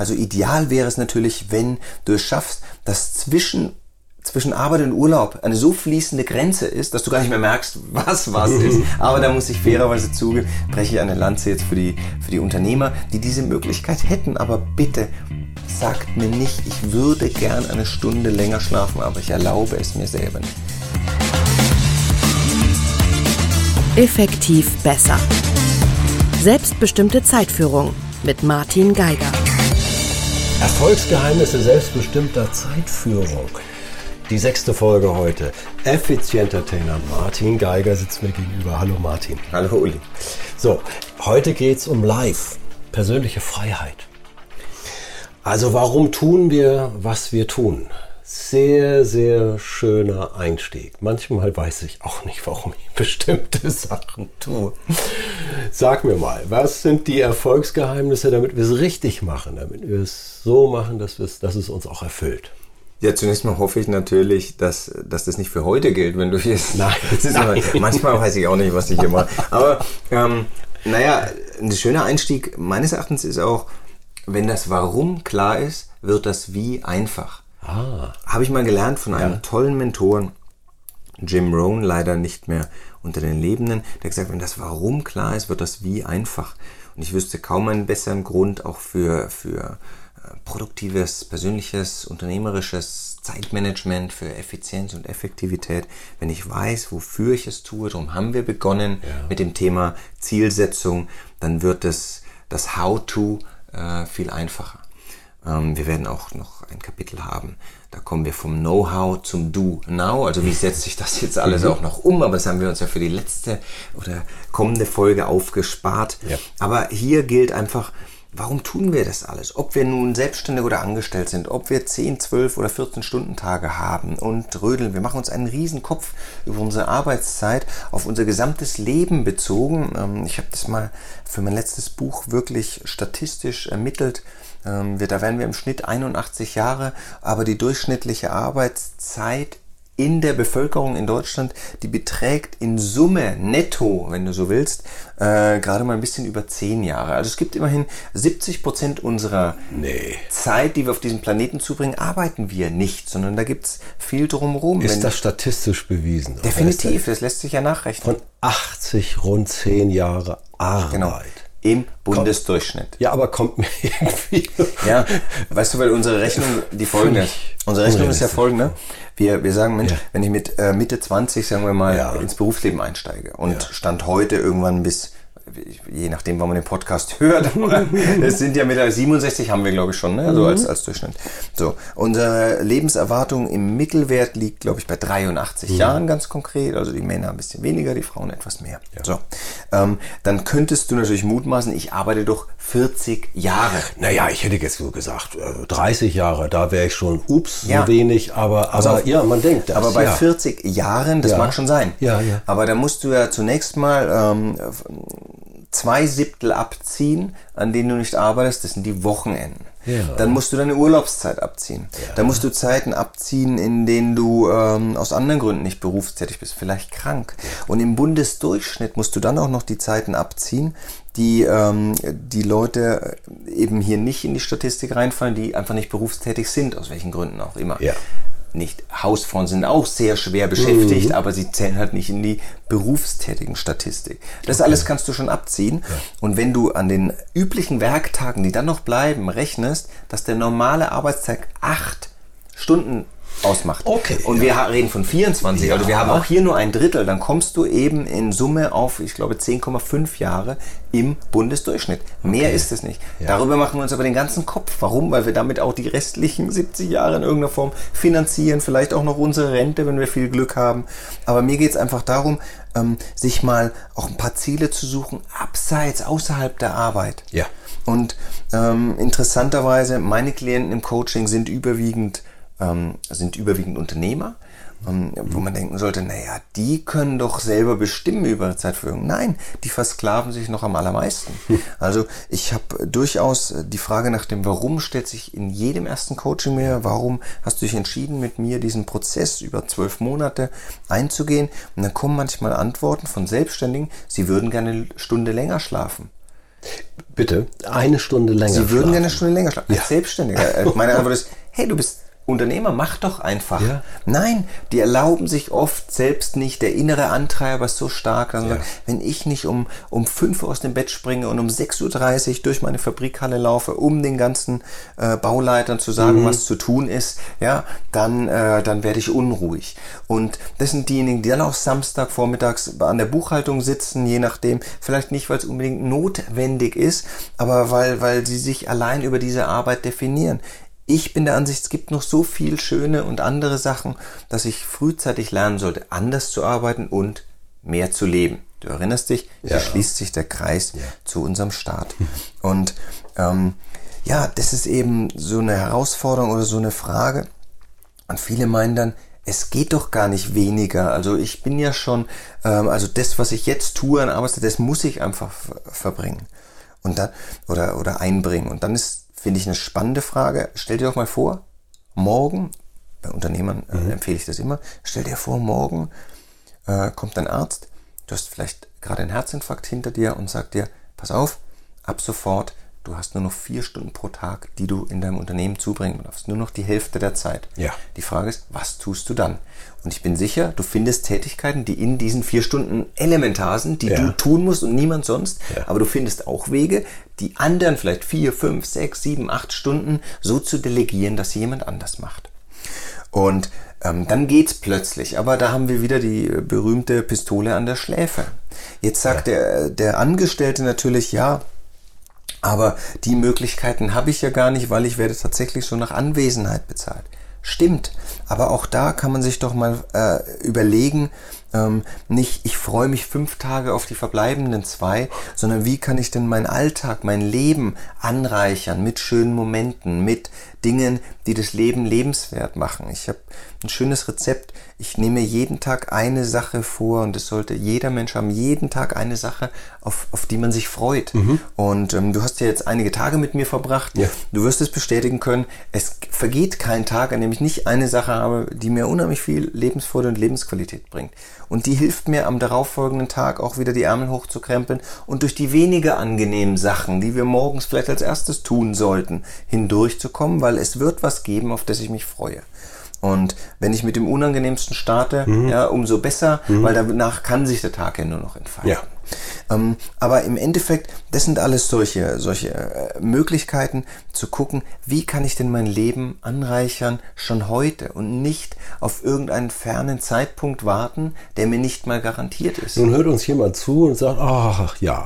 Also ideal wäre es natürlich, wenn du es schaffst, dass zwischen Arbeit und Urlaub eine so fließende Grenze ist, dass du gar nicht mehr merkst, was ist. Aber da muss ich fairerweise zugeben, breche ich eine Lanze jetzt für die Unternehmer, die diese Möglichkeit hätten. Aber bitte sagt mir nicht, ich würde gern eine Stunde länger schlafen, aber ich erlaube es mir selber nicht. Effektiv besser. Selbstbestimmte Zeitführung mit Martin Geiger. Erfolgsgeheimnisse selbstbestimmter Zeitführung. Die 6. Folge heute. Effizienter Trainer Martin Geiger sitzt mir gegenüber. Hallo Martin. Hallo Uli. So, heute geht's um Life, persönliche Freiheit. Also warum tun wir, was wir tun? Sehr, sehr schöner Einstieg. Manchmal weiß ich auch nicht, warum ich bestimmte Sachen tue. Sag mir mal, was sind die Erfolgsgeheimnisse, damit wir es richtig machen, damit wir es so machen, dass es uns auch erfüllt? Ja, zunächst mal hoffe ich natürlich, dass das nicht für heute gilt, wenn du jetzt... Nein. Manchmal weiß ich auch nicht, was ich hier mache. Aber ein schöner Einstieg meines Erachtens ist auch, wenn das Warum klar ist, wird das Wie einfach. Habe ich mal gelernt von einem tollen Mentoren, Jim Rohn, leider nicht mehr unter den Lebenden, der hat gesagt, wenn das Warum klar ist, wird das Wie einfach. Und ich wüsste kaum einen besseren Grund auch für produktives, persönliches, unternehmerisches Zeitmanagement, für Effizienz und Effektivität, wenn ich weiß, wofür ich es tue. Darum haben wir begonnen mit dem Thema Zielsetzung, dann wird das How-to viel einfacher. Wir werden auch noch ein Kapitel haben, da kommen wir vom Know-how zum Do-Now, also wie setzt sich das jetzt alles auch noch um, aber das haben wir uns ja für die letzte oder kommende Folge aufgespart. Ja. Aber hier gilt einfach, warum tun wir das alles? Ob wir nun selbstständig oder angestellt sind, ob wir 10, 12 oder 14 Stundentage haben und rödeln. Wir machen uns einen riesen Kopf über unsere Arbeitszeit, auf unser gesamtes Leben bezogen. Ich habe das mal für mein letztes Buch wirklich statistisch ermittelt. Da werden wir im Schnitt 81 Jahre, aber die durchschnittliche Arbeitszeit in der Bevölkerung in Deutschland, die beträgt in Summe netto, wenn du so willst, gerade mal ein bisschen über 10 Jahre. Also es gibt immerhin 70% unserer Zeit, die wir auf diesem Planeten zubringen, arbeiten wir nicht, sondern da gibt es viel drumherum. Ist das statistisch bewiesen? Definitiv, das lässt sich ja nachrechnen. Von 80 rund 10 Jahre Arbeit. Genau. Im Bundesdurchschnitt. Ja, aber kommt mir irgendwie... Ja, weißt du, weil unsere Rechnung die folgende. Unsere Rechnung ist ja folgende. Wir sagen, Mensch, wenn ich mit Mitte 20, sagen wir mal, ins Berufsleben einsteige und Stand heute irgendwann bis, je nachdem, wann man den Podcast hört, es sind ja mittlerweile 67 haben wir, glaube ich, schon, ne? Also als Durchschnitt. So, unsere Lebenserwartung im Mittelwert liegt, glaube ich, bei 83 Jahren ganz konkret. Also die Männer ein bisschen weniger, die Frauen etwas mehr. Ja. So, dann könntest du natürlich mutmaßen, ich arbeite doch 40 Jahre. Naja, ich hätte jetzt so gesagt, 30 Jahre, da wäre ich schon, so wenig, aber ja, man denkt das. Aber bei 40 Jahren, das mag schon sein. Ja. Aber da musst du ja zunächst mal 2/7 abziehen, an denen du nicht arbeitest, das sind die Wochenenden. Ja. Dann musst du deine Urlaubszeit abziehen. Ja. Dann musst du Zeiten abziehen, in denen du aus anderen Gründen nicht berufstätig bist, vielleicht krank. Ja. Und im Bundesdurchschnitt musst du dann auch noch die Zeiten abziehen, die Leute eben hier nicht in die Statistik reinfallen, die einfach nicht berufstätig sind, aus welchen Gründen auch immer. Ja. Nicht, Hausfrauen sind auch sehr schwer beschäftigt, aber sie zählen halt nicht in die berufstätigen Statistik. Das alles kannst du schon abziehen. Ja. Und wenn du an den üblichen Werktagen, die dann noch bleiben, rechnest, dass der normale Arbeitstag 8 Stunden ausmacht. Okay. Und wir reden von 24, also wir haben auch hier nur ein Drittel, dann kommst du eben in Summe auf, ich glaube, 10,5 Jahre im Bundesdurchschnitt. Mehr ist es nicht. Ja. Darüber machen wir uns aber den ganzen Kopf. Warum? Weil wir damit auch die restlichen 70 Jahre in irgendeiner Form finanzieren, vielleicht auch noch unsere Rente, wenn wir viel Glück haben. Aber mir geht es einfach darum, sich mal auch ein paar Ziele zu suchen, außerhalb der Arbeit. Ja. Und interessanterweise, meine Klienten im Coaching sind überwiegend Unternehmer, wo man denken sollte, naja, die können doch selber bestimmen über ihre Zeitführung. Nein, die versklaven sich noch am allermeisten. Also ich habe durchaus die Frage nach dem Warum stellt sich in jedem ersten Coaching mehr. Warum hast du dich entschieden, mit mir diesen Prozess über 12 Monate einzugehen? Und dann kommen manchmal Antworten von Selbstständigen, sie würden gerne eine Stunde länger schlafen. Bitte, eine Stunde länger Sie würden schlafen. gerne eine Stunde länger schlafen. Als Selbstständiger. Meine Antwort ist, hey, du bist Unternehmer, mach doch einfach. Ja. Nein, die erlauben sich oft selbst nicht. Der innere Antreiber ist so stark, dass man sagt, wenn ich nicht um 5 Uhr aus dem Bett springe und um 6.30 Uhr durch meine Fabrikhalle laufe, um den ganzen Bauleitern zu sagen, was zu tun ist, ja, dann werde ich unruhig. Und das sind diejenigen, die dann auch Samstagvormittags an der Buchhaltung sitzen, je nachdem, vielleicht nicht, weil es unbedingt notwendig ist, aber weil sie sich allein über diese Arbeit definieren. Ich bin der Ansicht, es gibt noch so viel schöne und andere Sachen, dass ich frühzeitig lernen sollte, anders zu arbeiten und mehr zu leben. Du erinnerst dich, hier schließt sich der Kreis zu unserem Start. Und das ist eben so eine Herausforderung oder so eine Frage. Und viele meinen dann, es geht doch gar nicht weniger. Also ich bin ja schon, also das, was ich jetzt tue an Arbeitszeit, das muss ich einfach verbringen und dann oder einbringen. Und dann ist, finde ich, eine spannende Frage. Stell dir doch mal vor, morgen, bei Unternehmern empfehle ich das immer, stell dir vor, morgen kommt ein Arzt, du hast vielleicht gerade einen Herzinfarkt hinter dir und sagt dir, pass auf, ab sofort, du hast nur noch 4 Stunden pro Tag, die du in deinem Unternehmen zubringen darfst. Nur noch die Hälfte der Zeit. Ja. Die Frage ist, was tust du dann? Und ich bin sicher, du findest Tätigkeiten, die in diesen 4 Stunden elementar sind, die du tun musst und niemand sonst. Ja. Aber du findest auch Wege, die anderen vielleicht 4, 5, 6, 7, 8 Stunden so zu delegieren, dass sie jemand anders macht. Und dann geht's plötzlich. Aber da haben wir wieder die berühmte Pistole an der Schläfe. Jetzt sagt der Angestellte natürlich, ja, aber die Möglichkeiten habe ich ja gar nicht, weil ich werde tatsächlich schon nach Anwesenheit bezahlt. Stimmt, aber auch da kann man sich doch mal überlegen, nicht ich freue mich 5 Tage auf die verbleibenden 2, sondern wie kann ich denn meinen Alltag, mein Leben anreichern mit schönen Momenten, mit Dingen, die das Leben lebenswert machen. Ich habe ein schönes Rezept. Ich nehme jeden Tag eine Sache vor und das sollte jeder Mensch haben, jeden Tag eine Sache, auf die man sich freut. Und du hast ja jetzt einige Tage mit mir verbracht. Ja. Du wirst es bestätigen können, es vergeht kein Tag, an dem ich nicht eine Sache habe, die mir unheimlich viel Lebensfreude und Lebensqualität bringt. Und die hilft mir am darauffolgenden Tag auch wieder die Ärmel hochzukrempeln und durch die weniger angenehmen Sachen, die wir morgens vielleicht als erstes tun sollten, hindurchzukommen, weil es wird was geben, auf das ich mich freue. Und wenn ich mit dem Unangenehmsten starte, umso besser, weil danach kann sich der Tag ja nur noch entfalten. Ja. Aber im Endeffekt, das sind alles solche Möglichkeiten zu gucken, wie kann ich denn mein Leben anreichern schon heute und nicht auf irgendeinen fernen Zeitpunkt warten, der mir nicht mal garantiert ist. Nun hört uns jemand zu und sagt, ach ja.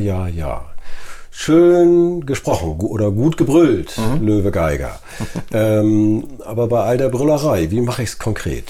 Schön gesprochen oder gut gebrüllt, Löwe Geiger. Aber bei all der Brüllerei, wie mache ich es konkret?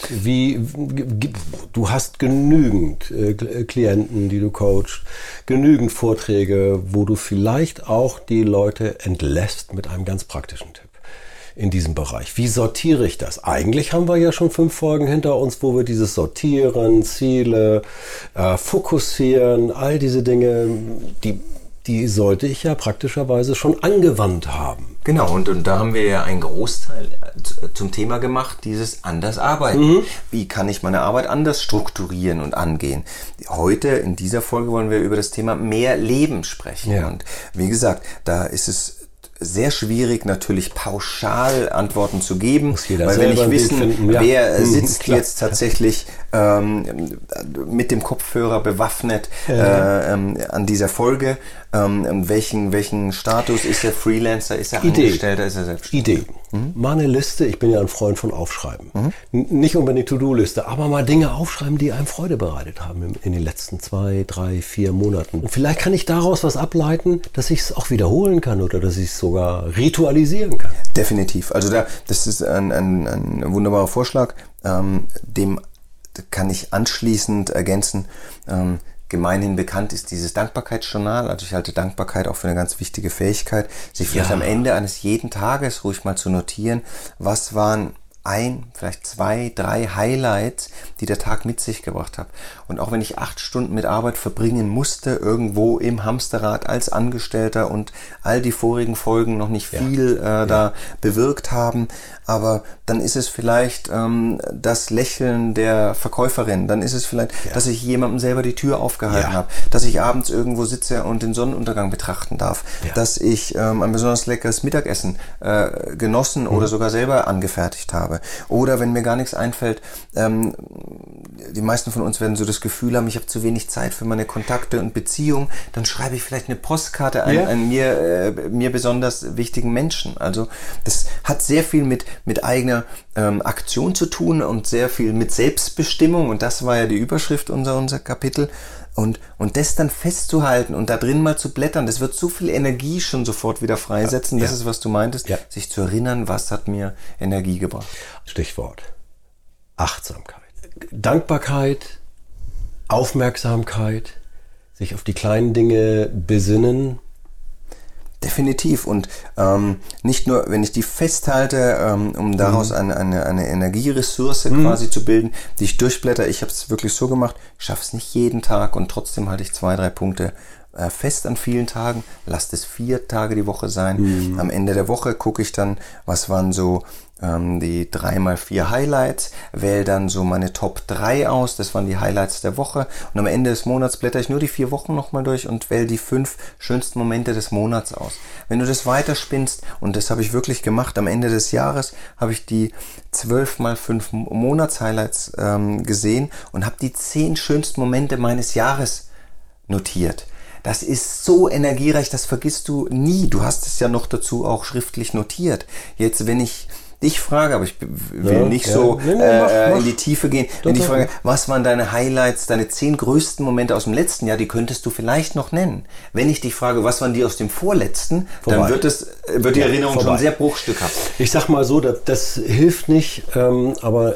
Du hast genügend Klienten, die du coachst, genügend Vorträge, wo du vielleicht auch die Leute entlässt mit einem ganz praktischen Tipp in diesem Bereich. Wie sortiere ich das? Eigentlich haben wir ja schon 5 Folgen hinter uns, wo wir dieses Sortieren, Ziele, Fokussieren, all diese Dinge, die sollte ich ja praktischerweise schon angewandt haben. Genau, und da haben wir ja einen Großteil zum Thema gemacht, dieses anders arbeiten. Wie kann ich meine Arbeit anders strukturieren und angehen? Heute, in dieser Folge, wollen wir über das Thema mehr Leben sprechen. Ja. Und wie gesagt, da ist es sehr schwierig, natürlich pauschal Antworten zu geben, weil wir nicht wissen, wer sitzt jetzt tatsächlich mit dem Kopfhörer bewaffnet an dieser Folge. Welchen Status ist er Freelancer, ist er Angestellter, ist er selbstständig? Idee. Mal eine Liste, ich bin ja ein Freund von Aufschreiben. Nicht unbedingt To-Do-Liste, aber mal Dinge aufschreiben, die einem Freude bereitet haben in den letzten 2, 3, 4 Monaten. Und vielleicht kann ich daraus was ableiten, dass ich es auch wiederholen kann oder dass ich es sogar ritualisieren kann. Definitiv. Also das ist ein wunderbarer Vorschlag, dem kann ich anschließend ergänzen. Gemeinhin bekannt ist dieses Dankbarkeitsjournal. Also ich halte Dankbarkeit auch für eine ganz wichtige Fähigkeit, sich vielleicht am Ende eines jeden Tages ruhig mal zu notieren, was waren vielleicht 2, 3 Highlights, die der Tag mit sich gebracht hat. Und auch wenn ich 8 Stunden mit Arbeit verbringen musste, irgendwo im Hamsterrad als Angestellter und all die vorigen Folgen noch nicht viel da bewirkt haben, aber dann ist es vielleicht das Lächeln der Verkäuferin, dann ist es vielleicht, dass ich jemandem selber die Tür aufgehalten habe, dass ich abends irgendwo sitze und den Sonnenuntergang betrachten darf, dass ich ein besonders leckeres Mittagessen genossen oder sogar selber angefertigt habe. Oder wenn mir gar nichts einfällt, die meisten von uns werden so das Gefühl haben, ich habe zu wenig Zeit für meine Kontakte und Beziehungen, dann schreibe ich vielleicht eine Postkarte an mir besonders wichtigen Menschen. Also das hat sehr viel mit eigener Aktion zu tun und sehr viel mit Selbstbestimmung, und das war ja die Überschrift unser Kapitel. Und das dann festzuhalten und da drin mal zu blättern, das wird so viel Energie schon sofort wieder freisetzen. Das ist, was du meintest, sich zu erinnern, was hat mir Energie gebracht. Stichwort Achtsamkeit. Dankbarkeit, Aufmerksamkeit, sich auf die kleinen Dinge besinnen. Definitiv. Und nicht nur, wenn ich die festhalte, um daraus eine Energieressource quasi zu bilden, die ich durchblätter. Ich habe es wirklich so gemacht, ich schaffe es nicht jeden Tag und trotzdem halte ich 2, 3 Punkte fest an vielen Tagen. Lasst es 4 Tage die Woche sein. Am Ende der Woche gucke ich dann, was waren so die 3x4 Highlights, wähle dann so meine Top 3 aus, das waren die Highlights der Woche, und am Ende des Monats blätter ich nur die 4 Wochen nochmal durch und wähle die 5 schönsten Momente des Monats aus. Wenn du das weiterspinnst, und das habe ich wirklich gemacht, am Ende des Jahres habe ich die 12x5 Monats-Highlights gesehen und habe die 10 schönsten Momente meines Jahres notiert. Das ist so energiereich, das vergisst du nie. Du hast es ja noch dazu auch schriftlich notiert. Jetzt, wenn ich dich frage, aber ich will nicht so in die Tiefe gehen, wenn ich frage, was waren deine Highlights, deine 10 größten Momente aus dem letzten Jahr, die könntest du vielleicht noch nennen. Wenn ich dich frage, was waren die aus dem vorletzten, dann wird die Erinnerung schon sehr bruchstückhaft. Ich sag mal so, das hilft nicht, aber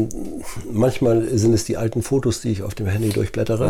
manchmal sind es die alten Fotos, die ich auf dem Handy durchblättere,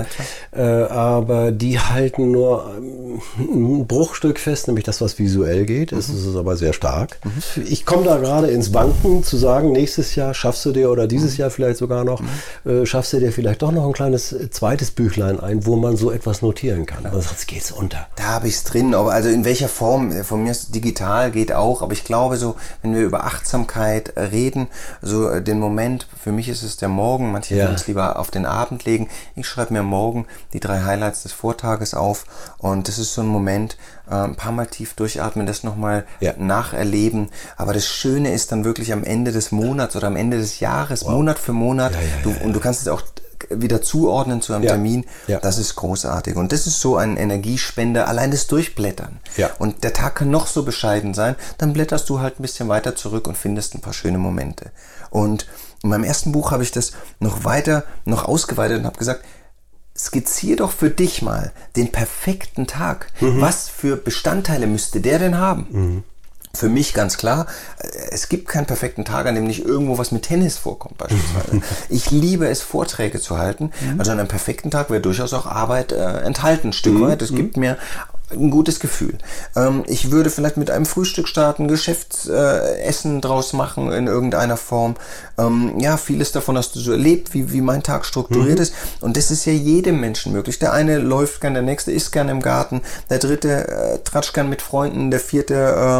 aber die halten nur ein Bruchstück fest, nämlich das, was visuell geht. Es ist aber sehr stark. Ich komme da gerade ins Wanken, zu sagen, nächstes Jahr schaffst du dir, oder dieses Jahr vielleicht sogar noch, schaffst du dir vielleicht doch noch ein kleines zweites Büchlein ein, wo man so etwas notieren kann. Aber sonst geht's unter. Da habe ich es drin, aber also in welcher Form, von mir ist digital, geht auch, aber ich glaube so, wenn wir über Achtsamkeit reden, so den Moment, für mich ist es der Morgen, manche würden es lieber auf den Abend legen, ich schreibe mir morgen die 3 Highlights des Vortages auf, und das ist so ein Moment, ein paar Mal tief durchatmen, das nochmal nacherleben, aber das Schöne ist dann wirklich am Ende des Monats oder am Ende des Jahres, Monat für Monat, und du kannst es auch wieder zuordnen zu einem Termin, das ist großartig. Und das ist so ein Energiespender, allein das Durchblättern. Und der Tag kann noch so bescheiden sein, dann blätterst du halt ein bisschen weiter zurück und findest ein paar schöne Momente. Und in meinem ersten Buch habe ich das noch ausgeweitet und habe gesagt, skizzier doch für dich mal den perfekten Tag. Was für Bestandteile müsste der denn haben? Für mich ganz klar, es gibt keinen perfekten Tag, an dem nicht irgendwo was mit Tennis vorkommt beispielsweise. Ich liebe es, Vorträge zu halten. Also an einem perfekten Tag wäre durchaus auch Arbeit enthalten, ein Stück weit. Das gibt mir ein gutes Gefühl. Ich würde vielleicht mit einem Frühstück starten, Geschäftsessen draus machen in irgendeiner Form. Vieles davon hast du so erlebt, wie mein Tag strukturiert ist. Und das ist ja jedem Menschen möglich. Der eine läuft gern, der nächste isst gern im Garten, der dritte tratscht gern mit Freunden, der vierte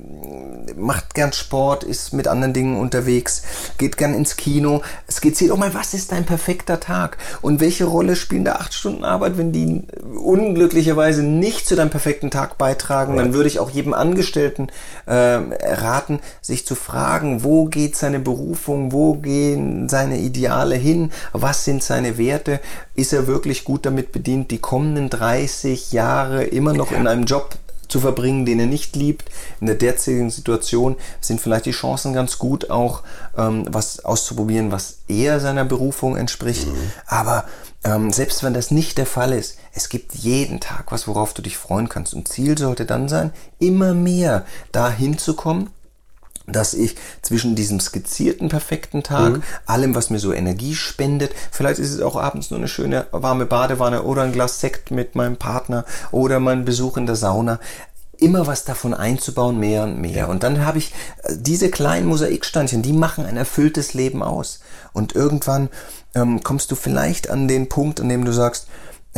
macht gern Sport, ist mit anderen Dingen unterwegs, geht gern ins Kino. Skizziert auch mal, was ist dein perfekter Tag? Und welche Rolle spielen da 8 Stunden Arbeit, wenn die unglücklicherweise nicht zu deinem perfekten Tag beitragen? Dann würde ich auch jedem Angestellten raten, sich zu fragen, wo geht seine Berufung, wo gehen seine Ideale hin, was sind seine Werte? Ist er wirklich gut damit bedient, die kommenden 30 Jahre immer noch in einem Job zu verbringen, den er nicht liebt? In der derzeitigen Situation sind vielleicht die Chancen ganz gut, auch was auszuprobieren, was eher seiner Berufung entspricht. Aber selbst wenn das nicht der Fall ist, es gibt jeden Tag was, worauf du dich freuen kannst. Und Ziel sollte dann sein, immer mehr dahin zu kommen, dass ich zwischen diesem skizzierten perfekten Tag, allem, was mir so Energie spendet, vielleicht ist es auch abends nur eine schöne warme Badewanne oder ein Glas Sekt mit meinem Partner oder mein Besuch in der Sauna, immer was davon einzubauen, mehr und mehr. Ja. Und dann habe ich diese kleinen Mosaiksteinchen, die machen ein erfülltes Leben aus. Und irgendwann kommst du vielleicht an den Punkt, an dem du sagst,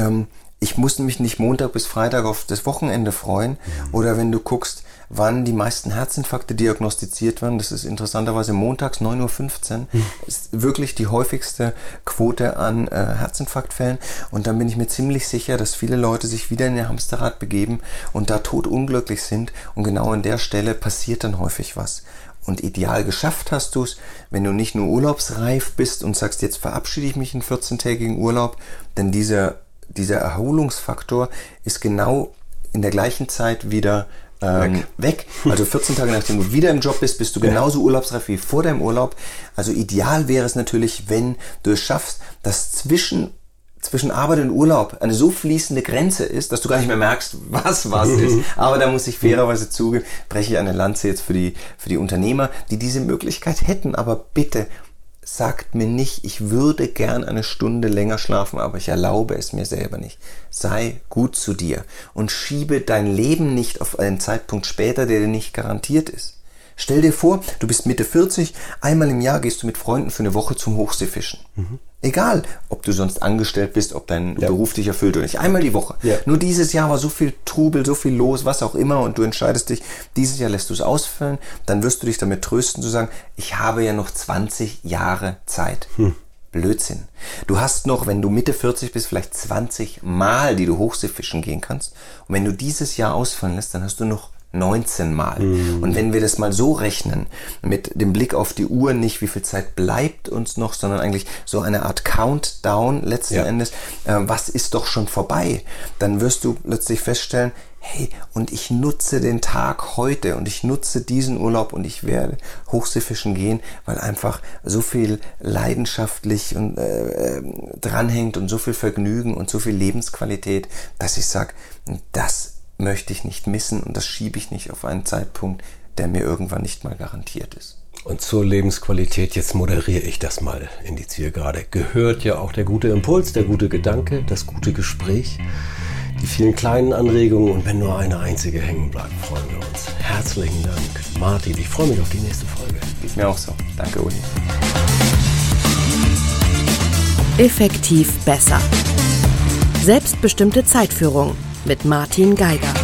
ich muss mich nicht Montag bis Freitag auf das Wochenende freuen. Oder wenn du guckst, wann die meisten Herzinfarkte diagnostiziert werden, das ist interessanterweise montags 9.15 Uhr, ist wirklich die häufigste Quote an Herzinfarktfällen. Und dann bin ich mir ziemlich sicher, dass viele Leute sich wieder in ihr Hamsterrad begeben und da totunglücklich sind. Und genau an der Stelle passiert dann häufig was. Und ideal geschafft hast du es, wenn du nicht nur urlaubsreif bist und sagst, jetzt verabschiede ich mich in 14-tägigen Urlaub, denn dieser Erholungsfaktor ist genau in der gleichen Zeit wieder weg. Also 14 Tage nachdem du wieder im Job bist, bist du genauso urlaubsreif wie vor deinem Urlaub. Also ideal wäre es natürlich, wenn du es schaffst, dass zwischen Arbeit und Urlaub eine so fließende Grenze ist, dass du gar nicht mehr merkst, was ist. Aber da muss ich fairerweise zugeben, breche ich eine Lanze jetzt für die Unternehmer, die diese Möglichkeit hätten. Aber bitte, sagt mir nicht, ich würde gern eine Stunde länger schlafen, aber ich erlaube es mir selber nicht. Sei gut zu dir und schiebe dein Leben nicht auf einen Zeitpunkt später, der dir nicht garantiert ist. Stell dir vor, du bist Mitte 40, einmal im Jahr gehst du mit Freunden für eine Woche zum Hochseefischen. Egal, ob du sonst angestellt bist, ob dein Beruf dich erfüllt oder nicht. Einmal die Woche. Ja. Nur dieses Jahr war so viel Trubel, so viel los, was auch immer, und du entscheidest dich, dieses Jahr lässt du es ausfüllen, dann wirst du dich damit trösten zu sagen, ich habe ja noch 20 Jahre Zeit. Blödsinn. Du hast noch, wenn du Mitte 40 bist, vielleicht 20 Mal, die du Hochseefischen gehen kannst. Und wenn du dieses Jahr ausfallen lässt, dann hast du noch 19 Mal. Und wenn wir das mal so rechnen, mit dem Blick auf die Uhr, nicht wie viel Zeit bleibt uns noch, sondern eigentlich so eine Art Countdown letzten Endes, was ist doch schon vorbei, dann wirst du plötzlich feststellen, hey, und ich nutze den Tag heute und ich nutze diesen Urlaub und ich werde Hochseefischen gehen, weil einfach so viel leidenschaftlich und dranhängt und so viel Vergnügen und so viel Lebensqualität, dass ich sage, das möchte ich nicht missen und das schiebe ich nicht auf einen Zeitpunkt, der mir irgendwann nicht mal garantiert ist. Und zur Lebensqualität, jetzt moderiere ich das mal in die Zielgerade, gehört ja auch der gute Impuls, der gute Gedanke, das gute Gespräch, die vielen kleinen Anregungen, und wenn nur eine einzige hängen bleibt, freuen wir uns. Herzlichen Dank, Martin. Ich freue mich auf die nächste Folge. Geht mir auch so. Danke, Uli. Effektiv besser. Selbstbestimmte Zeitführung mit Martin Geiger.